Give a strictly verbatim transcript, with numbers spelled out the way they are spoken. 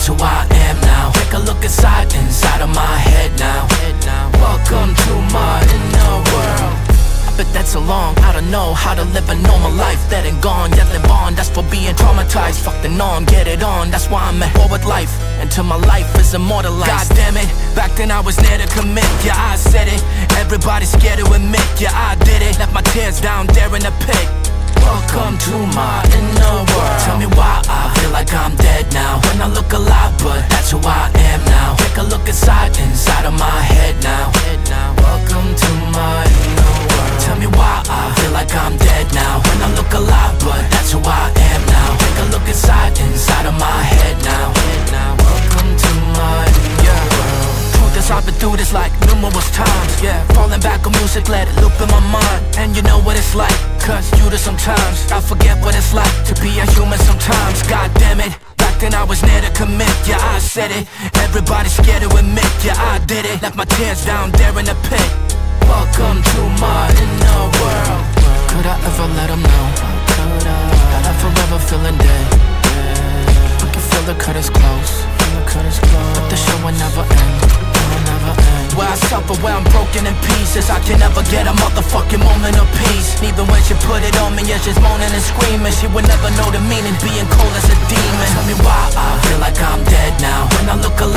that's who I am now. Take a look inside, inside of my head now. Welcome to my inner world. But that's so long, I don't know how to live a normal life. Dead and gone, yet live on, that's for being traumatized. Fuck the norm, get it on, that's why I'm at war with life. Until my life is immortalized. God damn it, back then I was near to commit. Yeah, I said it, everybody's scared to admit. Yeah, I did it, left my tears down there in the pit. Welcome to my inner world. Tell me why I feel like I'm dead now, when I look alive, but that's who I am now. Take a look inside, inside of my head now. Welcome to my inner world. Tell me why I feel like I'm dead now, when I look alive, but that's who I am now. Take a look inside, inside of my head now. Welcome to my inner world. Truth is I've been through this like numerous times. Yeah, falling back on music, let it loop in my mind. And you know what it's like, cause you do sometimes. I forget what it's like to be a human sometimes. God damn it, back then I was near to commit. Yeah, I said it, everybody's scared to admit. Yeah, I did it, left my tears down there in the pit. Welcome to my inner world. Could I ever let them know that I'm forever feeling dead? I can feel the curtains close, but the show will never end. Where I suffer, where I'm broken in pieces, I can never get a motherfucking moment of peace. Even when she put it on me, yeah, she's moaning and screaming. She would never know the meaning, being cold as a demon. Tell me why I feel like I'm dead now, when I look alive.